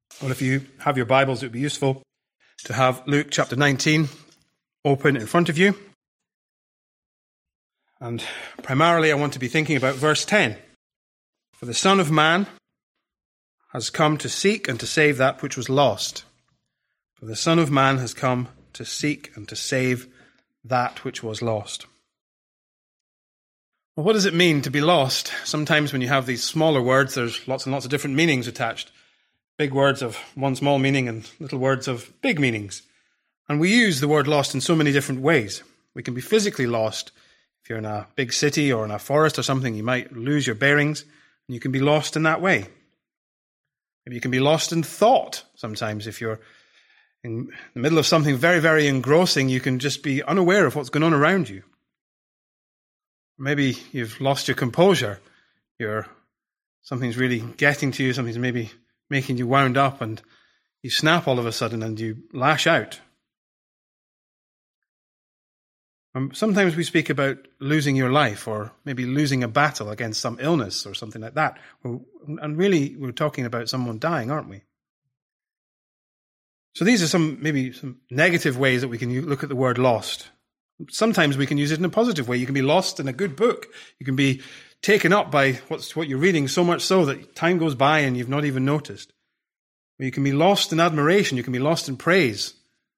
Well, if you have your Bibles, it would be useful to have Luke chapter 19 open in front of you. And primarily I want to be thinking about verse 10. For the Son of Man has come to seek and to save that which was lost. For the Son of Man has come to seek and to save that which was lost. Well, what does it mean to be lost? Sometimes when you have these smaller words, there's lots and lots of different meanings attached. Big words of one small meaning and little words of big meanings. And we use the word lost in so many different ways. We can be physically lost. If you're in a big city or in a forest or something, you might lose your bearings, and you can be lost in that way. Maybe you can be lost in thought sometimes. If you're in the middle of something very, very engrossing, you can just be unaware of what's going on around you. Maybe you've lost your composure. Something's really getting to you, something's maybe making you wound up, and you snap all of a sudden and you lash out. Sometimes we speak about losing your life, or maybe losing a battle against some illness or something like that. And really, we're talking about someone dying, aren't we? So these are maybe some negative ways that we can look at the word lost. Sometimes we can use it in a positive way. You can be lost in a good book. You can be taken up by what you're reading, so much so that time goes by and you've not even noticed. Or you can be lost in admiration. You can be lost in praise.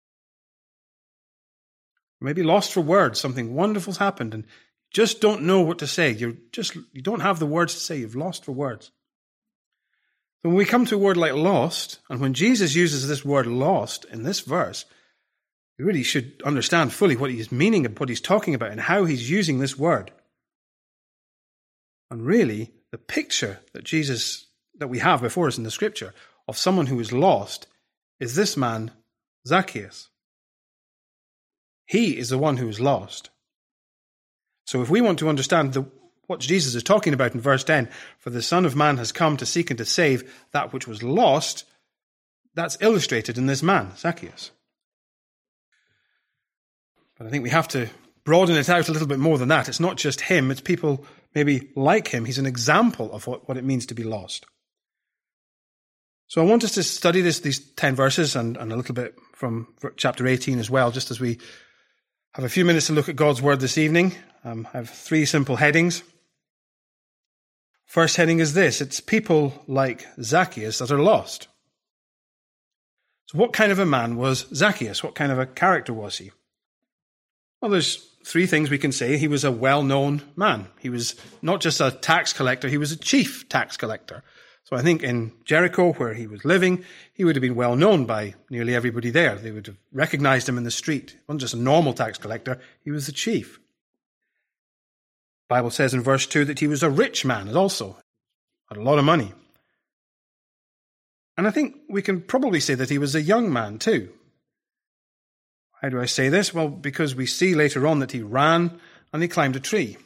Maybe lost for words. Something wonderful's happened and you just don't know what to say. You don't have the words to say. You've lost for words. So when we come to a word like lost, and when Jesus uses this word lost in this verse, we really should understand fully what he's meaning and what he's talking about and how he's using this word. And really, the picture that we have before us in the scripture of someone who is lost is this man, Zacchaeus. He is the one who is lost. So if we want to understand what Jesus is talking about in verse 10, for the Son of Man has come to seek and to save that which was lost, that's illustrated in this man, Zacchaeus. But I think we have to broaden it out a little bit more than that. It's not just him, it's people maybe like him. He's an example of what it means to be lost. So I want us to study these 10 verses and a little bit from chapter 18 as well, just as we have a few minutes to look at God's word this evening. I have 3 simple headings. First heading is this: it's people like Zacchaeus that are lost. So what kind of a man was Zacchaeus? What kind of a character was he? Well, there's 3 things we can say. He was a well-known man. He was not just a tax collector, he was a chief tax collector. So I think in Jericho, where he was living, he would have been well known by nearly everybody there. They would have recognized him in the street. He wasn't just a normal tax collector, he was the chief. The Bible says in verse 2 that he was a rich man also, had a lot of money. And I think we can probably say that he was a young man too. How do I say this? Well, because we see later on that he ran and he climbed a tree.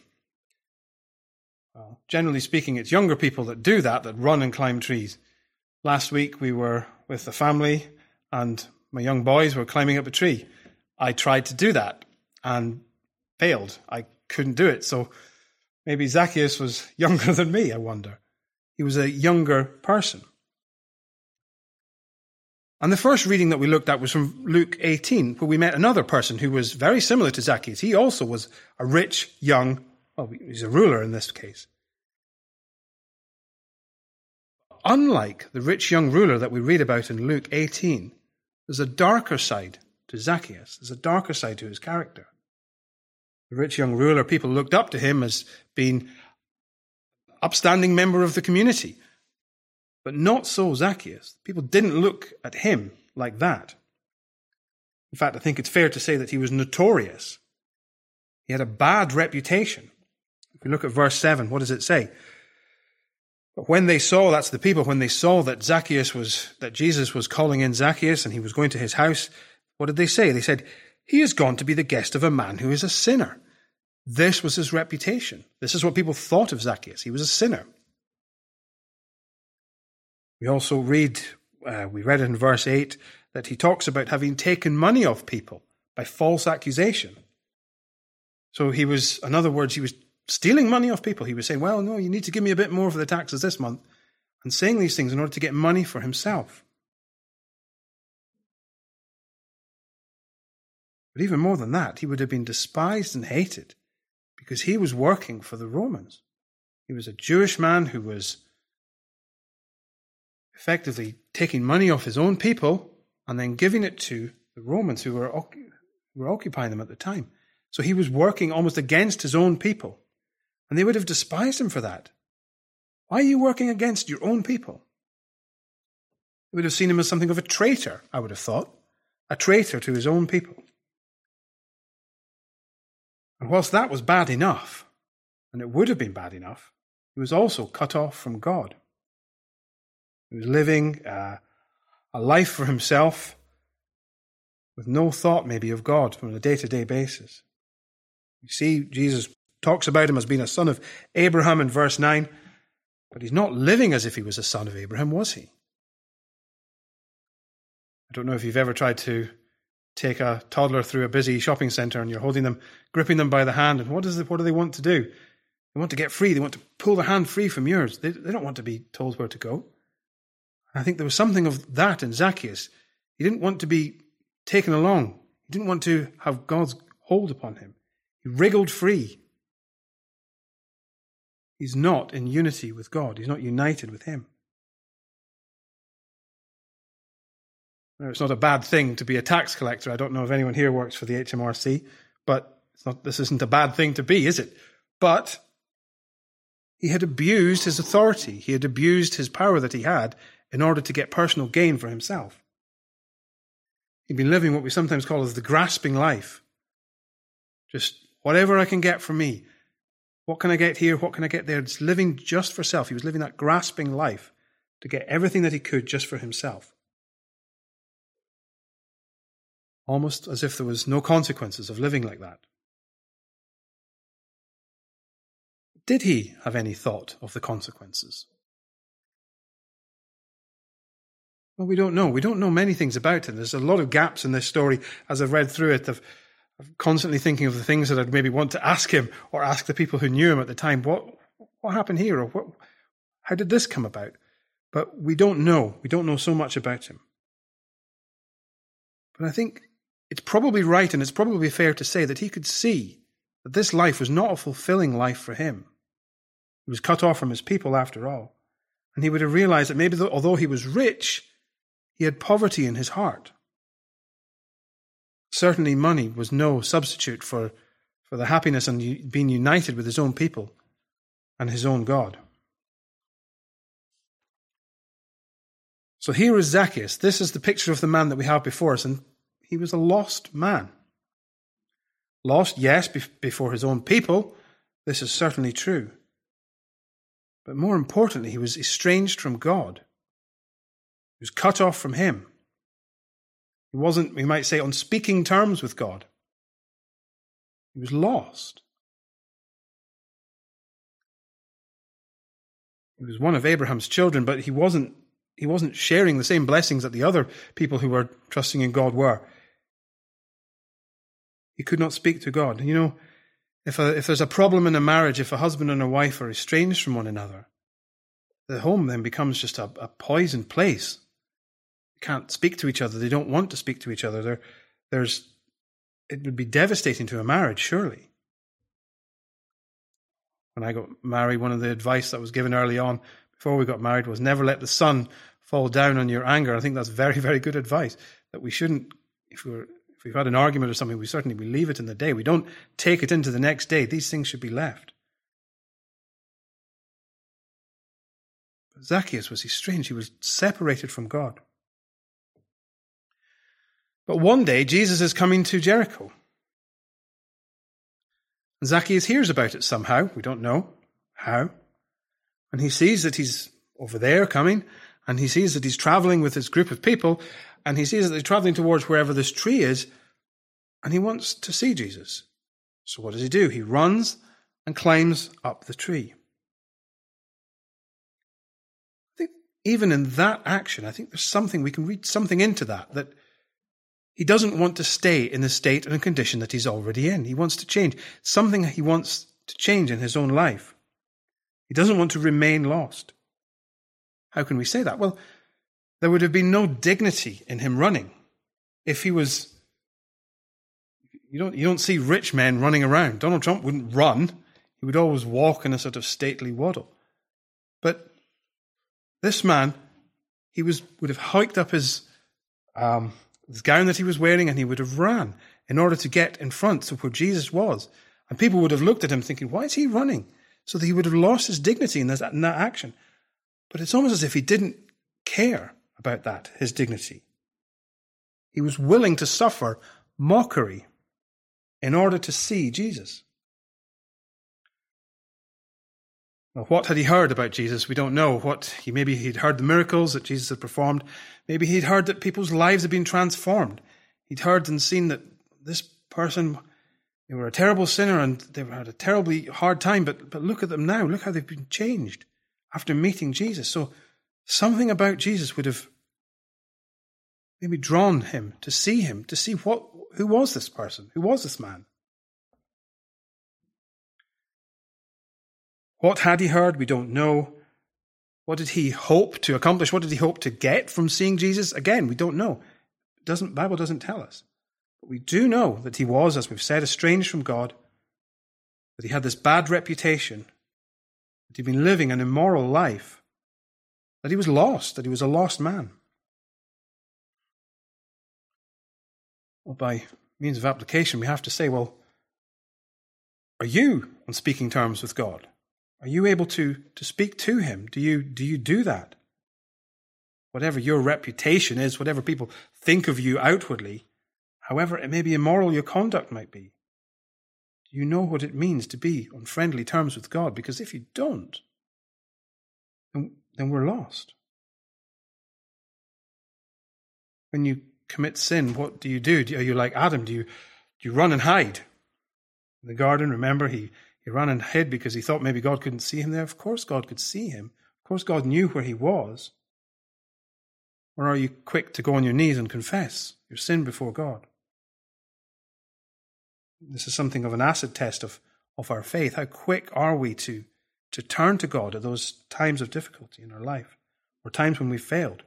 Well, generally speaking, it's younger people that do that run and climb trees. Last week we were with the family and my young boys were climbing up a tree. I tried to do that and failed. I couldn't do it. So maybe Zacchaeus was younger than me, I wonder. He was a younger person. And the first reading that we looked at was from Luke 18, where we met another person who was very similar to Zacchaeus. He also was a rich, he's a ruler in this case. Unlike the rich young ruler that we read about in Luke 18, there's a darker side to Zacchaeus. There's a darker side to his character. The rich young ruler, people looked up to him as being an upstanding member of the community. But not so Zacchaeus. People didn't look at him like that. In fact, I think it's fair to say that he was notorious. He had a bad reputation. If we look at verse 7, what does it say? But when they saw, that's the people, when they saw that Jesus was calling in Zacchaeus and he was going to his house, what did they say? They said, he has gone to be the guest of a man who is a sinner. This was his reputation. This is what people thought of Zacchaeus. He was a sinner. We also read it in verse 8, that he talks about having taken money off people by false accusation. So he was, in other words, he was stealing money off people. He was saying, well, no, you need to give me a bit more for the taxes this month, and saying these things in order to get money for himself. But even more than that, he would have been despised and hated because he was working for the Romans. He was a Jewish man who was effectively taking money off his own people and then giving it to the Romans who were occupying them at the time. So he was working almost against his own people. And they would have despised him for that. Why are you working against your own people? They would have seen him as something of a traitor, I would have thought. A traitor to his own people. And whilst that was bad enough, and it would have been bad enough, he was also cut off from God. He was living a life for himself with no thought maybe of God on a day-to-day basis. You see, Jesus talks about him as being a son of Abraham in verse 9, but he's not living as if he was a son of Abraham, was he? I don't know if you've ever tried to take a toddler through a busy shopping centre and you're holding them, gripping them by the hand, and what do they want to do? They want to get free. They want to pull their hand free from yours. They don't want to be told where to go. I think there was something of that in Zacchaeus. He didn't want to be taken along. He didn't want to have God's hold upon him. He wriggled free. He's not in unity with God. He's not united with him. Now, it's not a bad thing to be a tax collector. I don't know if anyone here works for the HMRC, but this isn't a bad thing to be, is it? But he had abused his authority. He had abused his power that he had in order to get personal gain for himself. He'd been living what we sometimes call as the grasping life. Just whatever I can get for me. What can I get here? What can I get there? Just living just for self. He was living that grasping life to get everything that he could just for himself. Almost as if there was no consequences of living like that. Did he have any thought of the consequences? Well, we don't know. We don't know many things about him. There's a lot of gaps in this story as I've read through it of constantly thinking of the things that I'd maybe want to ask him or ask the people who knew him at the time. What happened here? Or how did this come about? But we don't know. We don't know so much about him. But I think it's probably right and it's probably fair to say that he could see that this life was not a fulfilling life for him. He was cut off from his people after all. And he would have realized that maybe although he was rich, he had poverty in his heart. Certainly money was no substitute for the happiness and being united with his own people and his own God. So here is Zacchaeus. This is the picture of the man that we have before us, and he was a lost man. Lost, yes, before his own people. This is certainly true. But more importantly, he was estranged from God. He was cut off from him. He wasn't, we might say, on speaking terms with God. He was lost. He was one of Abraham's children, but he wasn't sharing the same blessings that the other people who were trusting in God were. He could not speak to God. You know, if there's a problem in a marriage, if a husband and a wife are estranged from one another, the home then becomes just a poisoned place. They can't speak to each other. They don't want to speak to each other. It would be devastating to a marriage, surely. When I got married, one of the advice that was given early on before we got married was never let the sun fall down on your anger. I think that's very, very good advice, that we shouldn't, if we've had an argument or something, we leave it in the day. We don't take it into the next day. These things should be left. But Zacchaeus was estranged. He was separated from God. But one day, Jesus is coming to Jericho. And Zacchaeus hears about it somehow. We don't know how. And he sees that he's over there coming, and he sees that he's traveling with his group of people, and he sees that they're traveling towards wherever this tree is, and he wants to see Jesus. So what does he do? He runs and climbs up the tree. I think even in that action, I think there's something, we can read something into that he doesn't want to stay in the state and condition that he's already in. He wants to change. Something he wants to change in his own life. He doesn't want to remain lost. How can we say that? Well, there would have been no dignity in him running if he was You don't see rich men running around. Donald Trump wouldn't run. He would always walk in a sort of stately waddle. But this man, he would have hiked up his gown that he was wearing, and he would have ran in order to get in front of where Jesus was. And people would have looked at him thinking, why is he running? So that he would have lost his dignity in that action. But it's almost as if he didn't care about that, his dignity. He was willing to suffer mockery in order to see Jesus. Well, what had he heard about Jesus? We don't know. Maybe he'd heard the miracles that Jesus had performed. Maybe he'd heard that people's lives had been transformed. He'd heard and seen that this person, they were a terrible sinner and they had a terribly hard time, but look at them now. Look how they've been changed after meeting Jesus. So something about Jesus would have maybe drawn him, to see who was this person? Who was this man? What had he heard? We don't know. What did he hope to accomplish? What did he hope to get from seeing Jesus? Again, we don't know. The Bible doesn't tell us. But we do know that he was, as we've said, estranged from God, that he had this bad reputation, that he'd been living an immoral life, that he was lost, that he was a lost man. Well, by means of application, we have to say, well, are you on speaking terms with God? Are you able to speak to him? Do you do that? Whatever your reputation is, whatever people think of you outwardly, however it may be immoral your conduct might be, do you know what it means to be on friendly terms with God? Because if you don't, then we're lost. When you commit sin, what do? Are you like Adam? Do you run and hide? In the garden, remember, he ran and hid because he thought maybe God couldn't see him there. Of course God could see him. Of course God knew where he was. Or are you quick to go on your knees and confess your sin before God? This is something of an acid test of our faith. How quick are we to turn to God at those times of difficulty in our life, or times when we failed?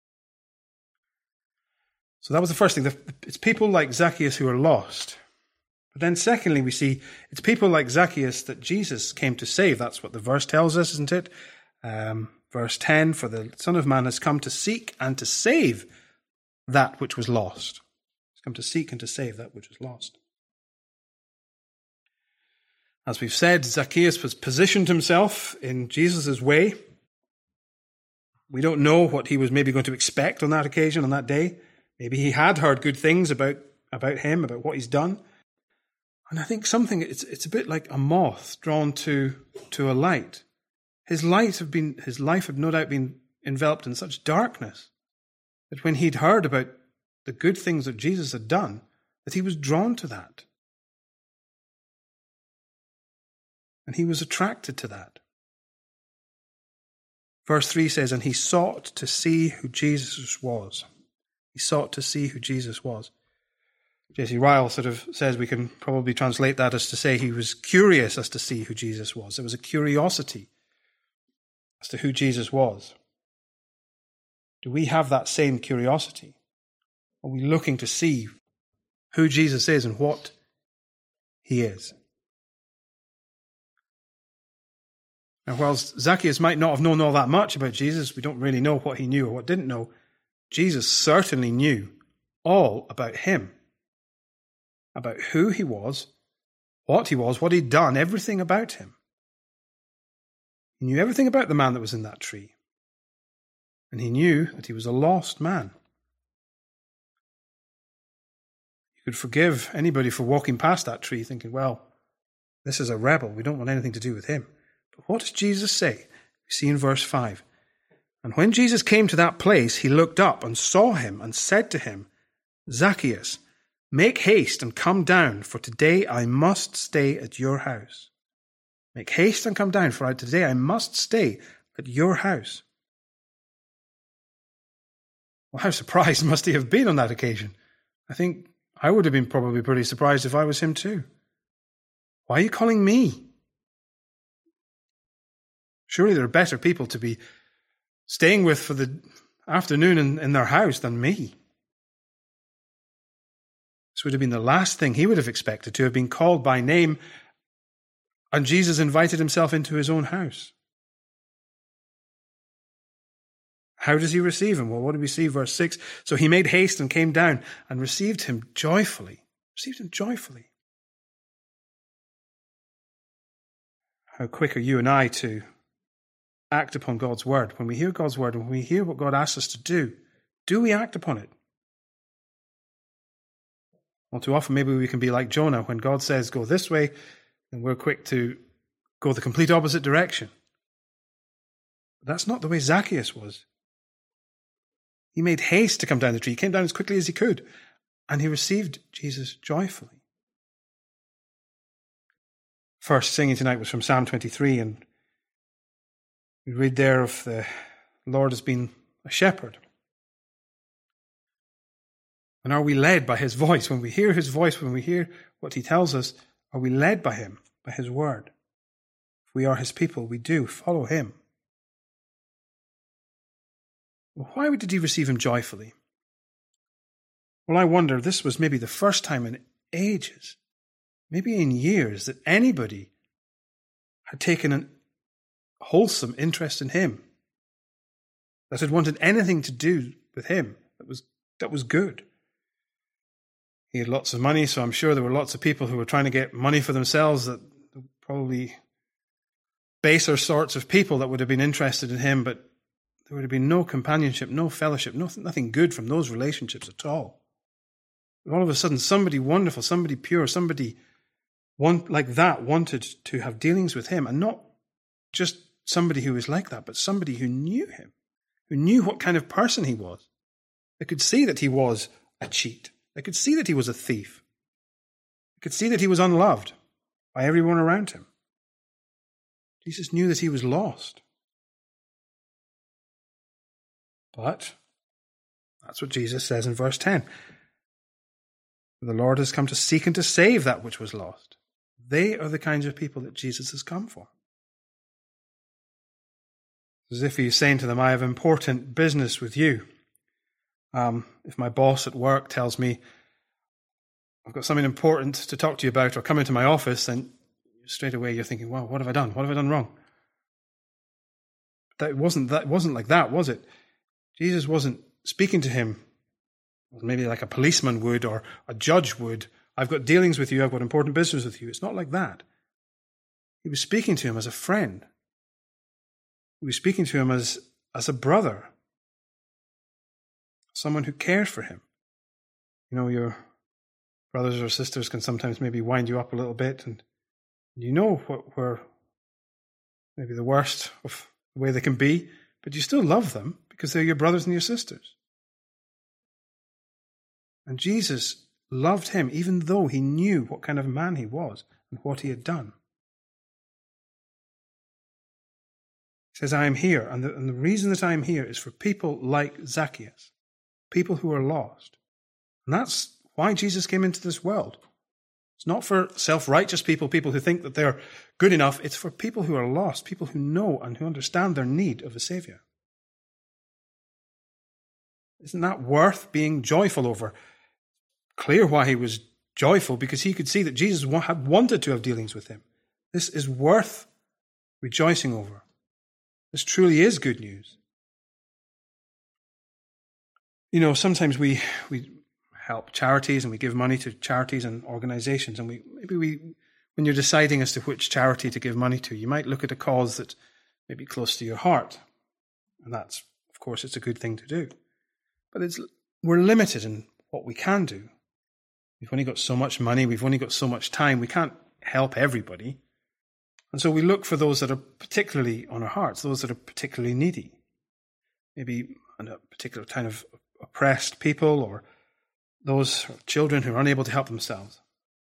So that was the first thing. It's people like Zacchaeus who are lost. But then secondly, we see it's people like Zacchaeus that Jesus came to save. That's what the verse tells us, isn't it? Verse 10, for the Son of Man has come to seek and to save that which was lost. He's come to seek and to save that which was lost. As we've said, Zacchaeus has positioned himself in Jesus' way. We don't know what he was maybe going to expect on that occasion, on that day. Maybe he had heard good things about him, about what he's done. And I think it's a bit like a moth drawn to a light. His life had no doubt been enveloped in such darkness that when he'd heard about the good things that Jesus had done, that he was drawn to that. And he was attracted to that. Verse 3 says, and he sought to see who Jesus was. He sought to see who Jesus was. J.C. Ryle sort of says we can probably translate that as to say he was curious as to see who Jesus was. There was a curiosity as to who Jesus was. Do we have that same curiosity? Are we looking to see who Jesus is and what he is? Now, whilst Zacchaeus might not have known all that much about Jesus, we don't really know what he knew or what didn't know. Jesus certainly knew all about him, about who he was, what he'd done, everything about him. He knew everything about the man that was in that tree. And he knew that he was a lost man. You could forgive anybody for walking past that tree thinking, well, this is a rebel. We don't want anything to do with him. But what does Jesus say? We see in verse 5. And when Jesus came to that place, he looked up and saw him and said to him, Zacchaeus, make haste and come down, for today I must stay at your house. Make haste and come down, for today I must stay at your house. Well, how surprised must he have been on that occasion? I think I would have been probably pretty surprised if I was him too. Why are you calling me? Surely there are better people to be staying with for the afternoon in their house than me. This would have been the last thing he would have expected, to have been called by name, and Jesus invited himself into his own house. How does he receive him? Well, what do we see? Verse 6. So he made haste and came down and received him joyfully. Received him joyfully. How quick are you and I to act upon God's word? When we hear God's word, when we hear what God asks us to do we act upon it? Well, too often maybe we can be like Jonah. When God says go this way, then we're quick to go the complete opposite direction. But that's not the way Zacchaeus was. He made haste to come down the tree. He came down as quickly as he could, and he received Jesus joyfully. First singing tonight was from Psalm 23, and we read there of the Lord as being a shepherd. And are we led by his voice? When we hear his voice, when we hear what he tells us, are we led by him, by his word? If we are his people, we do follow him. Well, why did he receive him joyfully? Well, I wonder, this was maybe the first time in ages, maybe in years, that anybody had taken a wholesome interest in him, that had wanted anything to do with him that was good. He had lots of money, so I'm sure there were lots of people who were trying to get money for themselves, that probably baser sorts of people that would have been interested in him, but there would have been no companionship, no fellowship, nothing good from those relationships at all. But all of a sudden, somebody wonderful, somebody pure, somebody like that wanted to have dealings with him, and not just somebody who was like that, but somebody who knew him, who knew what kind of person he was. They could see that he was a cheat. They could see that he was a thief. They could see that he was unloved by everyone around him. Jesus knew that he was lost. But that's what Jesus says in verse 10. The Lord has come to seek and to save that which was lost. They are the kinds of people that Jesus has come for. As if he's saying to them, I have important business with you. If my boss at work tells me I've got something important to talk to you about, or come into my office, then straight away you're thinking, wow, what have I done? What have I done wrong? That wasn't like that, was it? Jesus wasn't speaking to him maybe like a policeman would or a judge would. I've got dealings with you, I've got important business with you. It's not like that. He was speaking to him as a friend. He was speaking to him as a brother. Someone who cares for him. You know, your brothers or sisters can sometimes maybe wind you up a little bit, and you know where maybe the worst of the way they can be, but you still love them because they're your brothers and your sisters. And Jesus loved him even though he knew what kind of man he was and what he had done. He says, I am here, and the reason that I am here is for people like Zacchaeus, people who are lost. And that's why Jesus came into this world. It's not for self-righteous people who think that they're good enough. It's for people who are lost, people who know and who understand their need of a Savior. Isn't that worth being joyful over? Clear why he was joyful, because he could see that Jesus had wanted to have dealings with him. This is worth rejoicing over. This truly is good news. You know, sometimes we help charities and we give money to charities and organizations, and when you're deciding as to which charity to give money to, you might look at a cause that may be close to your heart. And that's, of course, it's a good thing to do. But we're limited in what we can do. We've only got so much money, we've only got so much time, we can't help everybody. And so we look for those that are particularly on our hearts, those that are particularly needy. Maybe a particular kind of oppressed people, or those children who are unable to help themselves.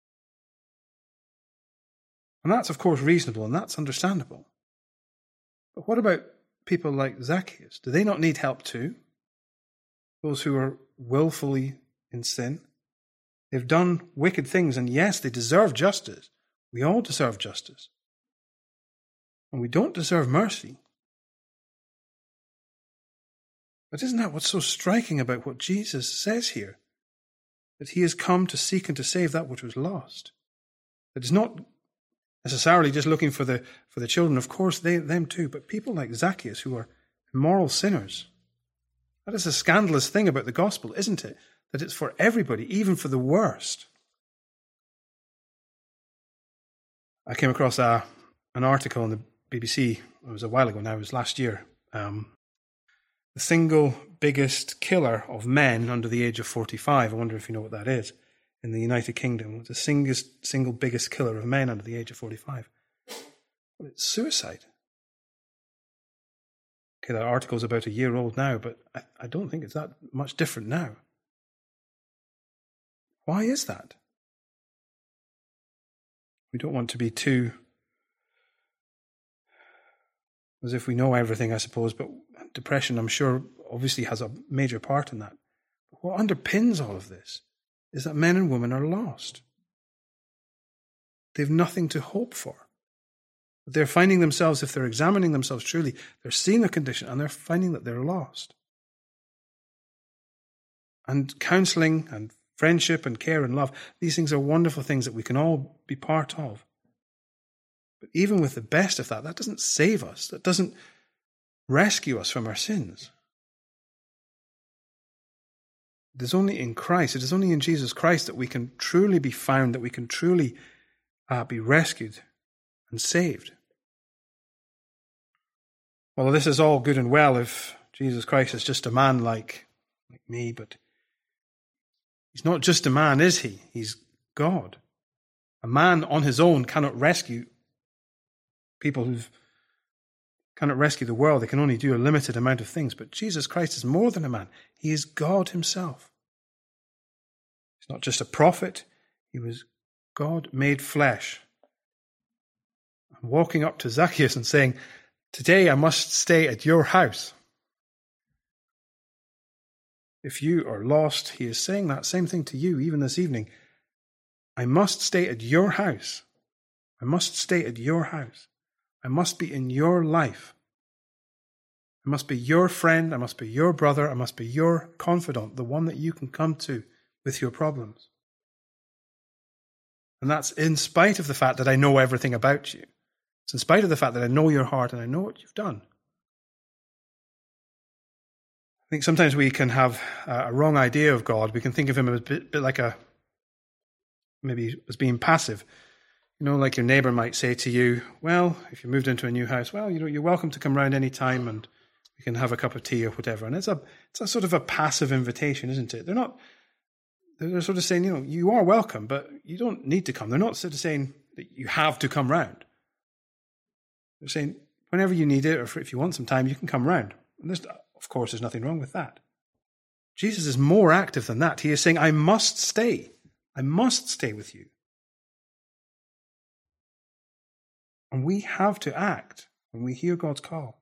And that's, of course, reasonable, and that's understandable. But what about people like Zacchaeus? Do they not need help too? Those who are willfully in sin. They've done wicked things, and yes, they deserve justice. We all deserve justice. And we don't deserve mercy. But isn't that what's so striking about what Jesus says here? that he has come to seek and to save that which was lost. That is not necessarily just looking for the children, of course, them too, but people like Zacchaeus who are immoral sinners. That is a scandalous thing about the gospel, isn't it? That it's for everybody, even for the worst. I came across an article on the BBC, it was a while ago now, it was last year. The single biggest killer of men under the age of 45, I wonder if you know what that is, in the United Kingdom. It's the single biggest killer of men under the age of 45. Well, it's suicide. Okay, that article's about a year old now, but I don't think it's that much different now. Why is that? We don't want to be too as if we know everything, I suppose, but depression, I'm sure, obviously has a major part in that. But what underpins all of this is that men and women are lost. They've nothing to hope for. They're finding themselves, if they're examining themselves truly, they're seeing their condition and they're finding that they're lost. And counselling and friendship and care and love, these things are wonderful things that we can all be part of. But even with the best of that doesn't save us. That doesn't rescue us from our sins. It is only in Christ, it is only in Jesus Christ that we can truly be found, that we can truly be rescued and saved. Well, this is all good and well if Jesus Christ is just a man like me, but he's not just a man, is he? He's God. A man on his own cannot rescue people who cannot rescue the world. They can only do a limited amount of things. But Jesus Christ is more than a man. He is God himself. He's not just a prophet. He was God made flesh. And walking up to Zacchaeus and saying, "Today I must stay at your house." If you are lost, he is saying that same thing to you, even this evening. I must stay at your house. I must stay at your house. I must be in your life. I must be your friend. I must be your brother. I must be your confidant, the one that you can come to with your problems. And that's in spite of the fact that I know everything about you. It's in spite of the fact that I know your heart and I know what you've done. I think sometimes we can have a wrong idea of God. We can think of him as a bit like maybe as being passive. You know, like your neighbour might say to you, well, if you moved into a new house, well, you're welcome to come round any time and we can have a cup of tea or whatever. And it's a sort of a passive invitation, isn't it? They're sort of saying, you are welcome, but you don't need to come. They're not sort of saying that you have to come round. They're saying, whenever you need it, or if you want some time, you can come round. And of course, there's nothing wrong with that. Jesus is more active than that. He is saying, I must stay. I must stay with you. And we have to act when we hear God's call.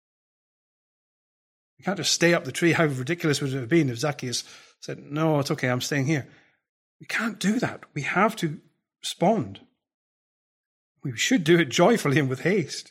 We can't just stay up the tree. How ridiculous would it have been if Zacchaeus said, no, it's okay, I'm staying here. We can't do that. We have to respond. We should do it joyfully and with haste.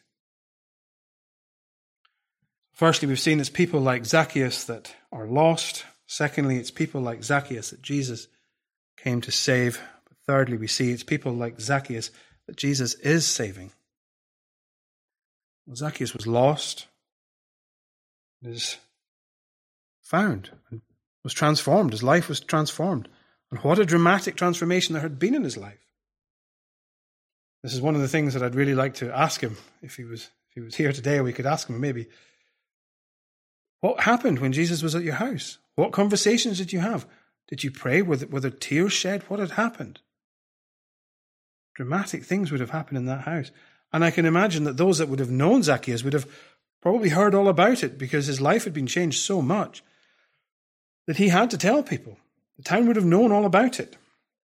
Firstly, we've seen it's people like Zacchaeus that are lost. Secondly, it's people like Zacchaeus that Jesus came to save. But thirdly, we see it's people like Zacchaeus that Jesus is saving. Well, Zacchaeus was lost, is found, and was transformed. His life was transformed. And what a dramatic transformation there had been in his life. This is one of the things that I'd really like to ask him. If he was here today, we could ask him maybe, what happened when Jesus was at your house? What conversations did you have? Did you pray? Were there tears shed? What had happened? Dramatic things would have happened in that house. And I can imagine that those that would have known Zacchaeus would have probably heard all about it because his life had been changed so much that he had to tell people. The town would have known all about it.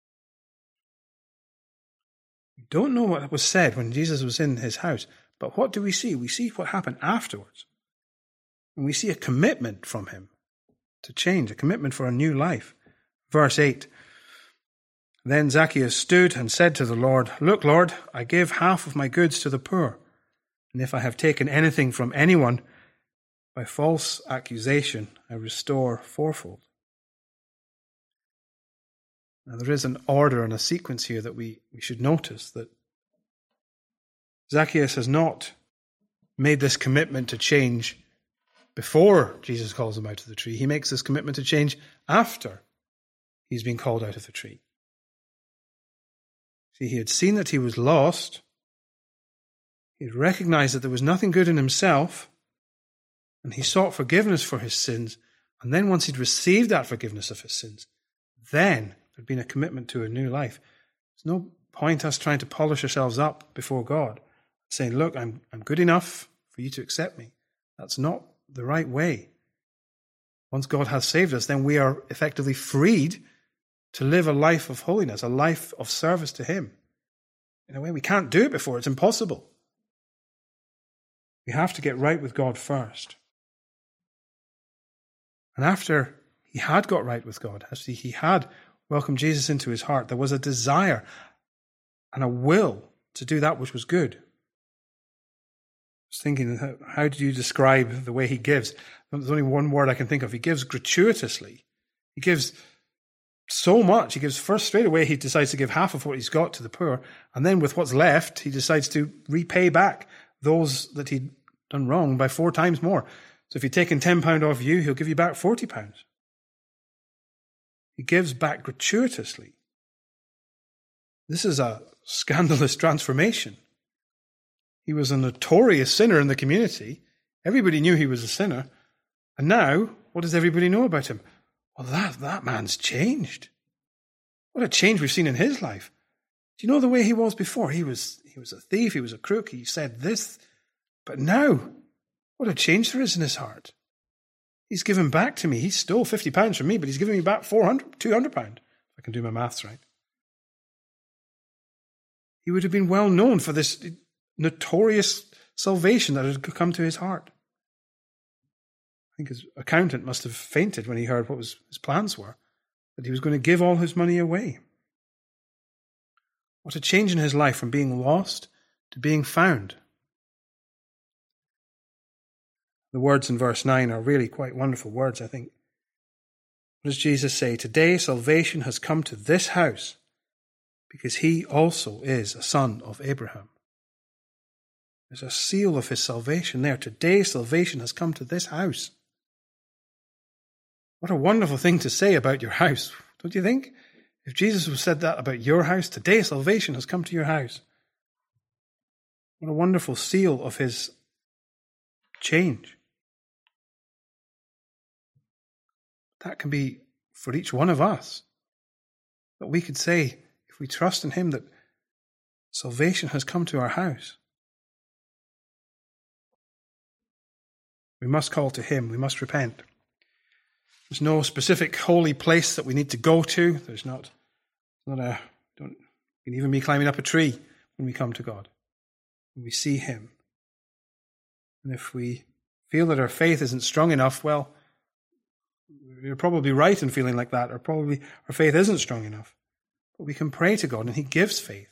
We don't know what was said when Jesus was in his house, but what do we see? We see what happened afterwards. And we see a commitment from him to change, a commitment for a new life. Verse 8. Then Zacchaeus stood and said to the Lord, Look, Lord, I give half of my goods to the poor, and if I have taken anything from anyone, by false accusation I restore fourfold. Now, there is an order and a sequence here that we should notice, that Zacchaeus has not made this commitment to change before Jesus calls him out of the tree. He makes this commitment to change after he's been called out of the tree. See, he had seen that he was lost. He had recognized that there was nothing good in himself, and he sought forgiveness for his sins. And then once he'd received that forgiveness of his sins, then there'd been a commitment to a new life. There's no point us trying to polish ourselves up before God, saying, look, I'm good enough for you to accept me. That's not the right way. Once God has saved us, then we are effectively freed to live a life of holiness, a life of service to him. In a way, we can't do it before. It's impossible. We have to get right with God first. And after he had got right with God, after he had welcomed Jesus into his heart, there was a desire and a will to do that which was good. I was thinking, how do you describe the way he gives? There's only one word I can think of. He gives gratuitously. He gives so much. He gives first straight away, he decides to give half of what he's got to the poor. And then with what's left, he decides to repay back those that he'd done wrong by 4 times more. So if he'd taken £10 off you, he'll give you back £40. He gives back gratuitously. This is a scandalous transformation. He was a notorious sinner in the community. Everybody knew he was a sinner. And now, what does everybody know about him? Well, that man's changed. What a change we've seen in his life. Do you know the way he was before? He was a thief, he was a crook, he said this. But now, what a change there is in his heart. He's given back to me. He stole £50 from me, but he's giving me back £200, if I can do my maths right. He would have been well known for this notorious salvation that had come to his heart. I think his accountant must have fainted when he heard what his plans were, that he was going to give all his money away. What a change in his life from being lost to being found. The words in verse 9 are really quite wonderful words, I think. What does Jesus say? Today salvation has come to this house because he also is a son of Abraham. There's a seal of his salvation there. Today salvation has come to this house. What a wonderful thing to say about your house, don't you think? If Jesus had said that about your house, today salvation has come to your house. What a wonderful seal of his change. That can be for each one of us. That we could say, if we trust in him, that salvation has come to our house. We must call to him. We must repent. There's no specific holy place that we need to go to. There's not it can even be climbing up a tree when we come to God. When we see him. And if we feel that our faith isn't strong enough, well, you're probably right in feeling like that, or probably our faith isn't strong enough. But we can pray to God and he gives faith.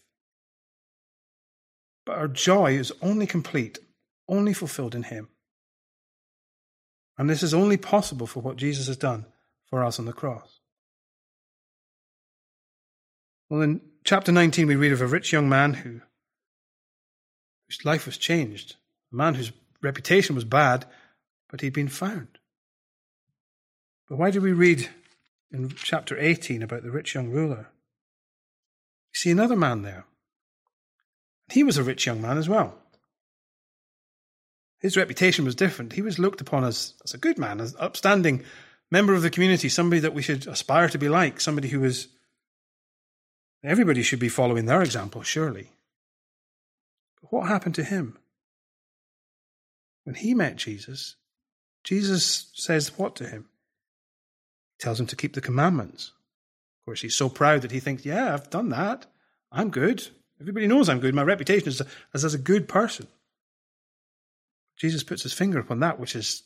But our joy is only complete, only fulfilled in him. And this is only possible for what Jesus has done for us on the cross. Well, in chapter 19, we read of a rich young man whose life was changed. A man whose reputation was bad, but he'd been found. But why do we read in chapter 18 about the rich young ruler? You see another man there. He was a rich young man as well. His reputation was different. He was looked upon as a good man, as an upstanding member of the community, somebody that we should aspire to be like, somebody who was... Everybody should be following their example, surely. But what happened to him? When he met Jesus, Jesus says what to him? He tells him to keep the commandments. Of course, he's so proud that he thinks, yeah, I've done that. I'm good. Everybody knows I'm good. My reputation is as a good person. Jesus puts his finger upon that which is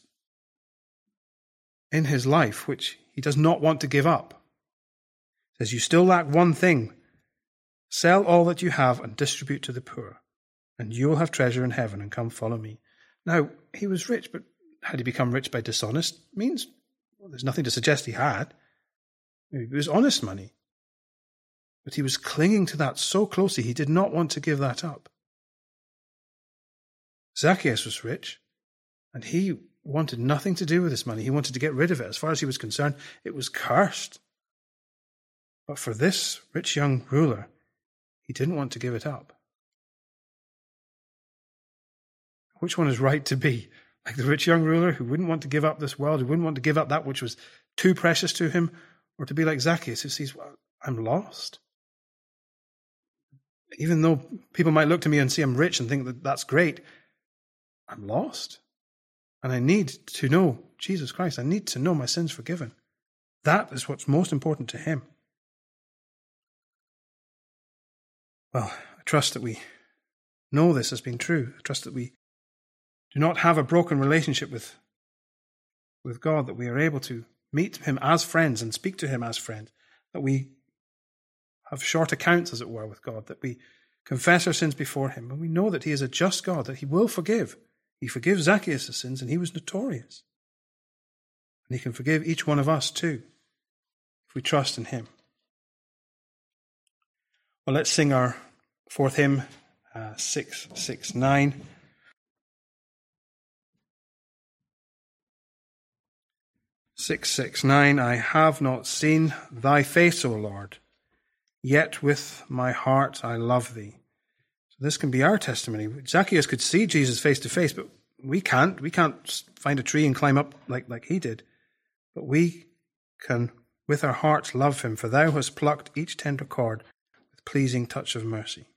in his life, which he does not want to give up. He says, you still lack one thing. Sell all that you have and distribute to the poor, and you will have treasure in heaven, and come follow me. Now, he was rich, but had he become rich by dishonest means? Well, there's nothing to suggest he had. It was honest money. But he was clinging to that so closely, he did not want to give that up. Zacchaeus was rich, and he wanted nothing to do with his money. He wanted to get rid of it. As far as he was concerned, it was cursed. But for this rich young ruler, he didn't want to give it up. Which one is right to be? Like the rich young ruler who wouldn't want to give up this world, who wouldn't want to give up that which was too precious to him, or to be like Zacchaeus who sees, well, I'm lost. Even though people might look to me and see I'm rich and think that that's great, I'm lost. And I need to know Jesus Christ. I need to know my sins forgiven. That is what's most important to him. Well, I trust that we know this has been true. I trust that we do not have a broken relationship with God, that we are able to meet him as friends and speak to him as friends, that we have short accounts, as it were, with God, that we confess our sins before him, and we know that he is a just God, that he will forgive. He forgives Zacchaeus' sins, and he was notorious. And he can forgive each one of us too, if we trust in him. Well, let's sing our fourth hymn, 669. I have not seen thy face, O Lord, yet with my heart I love thee. So this can be our testimony. Zacchaeus could see Jesus face to face, but we can't. We can't find a tree and climb up like he did. But we can, with our hearts, love him, for thou hast plucked each tender cord with pleasing touch of mercy.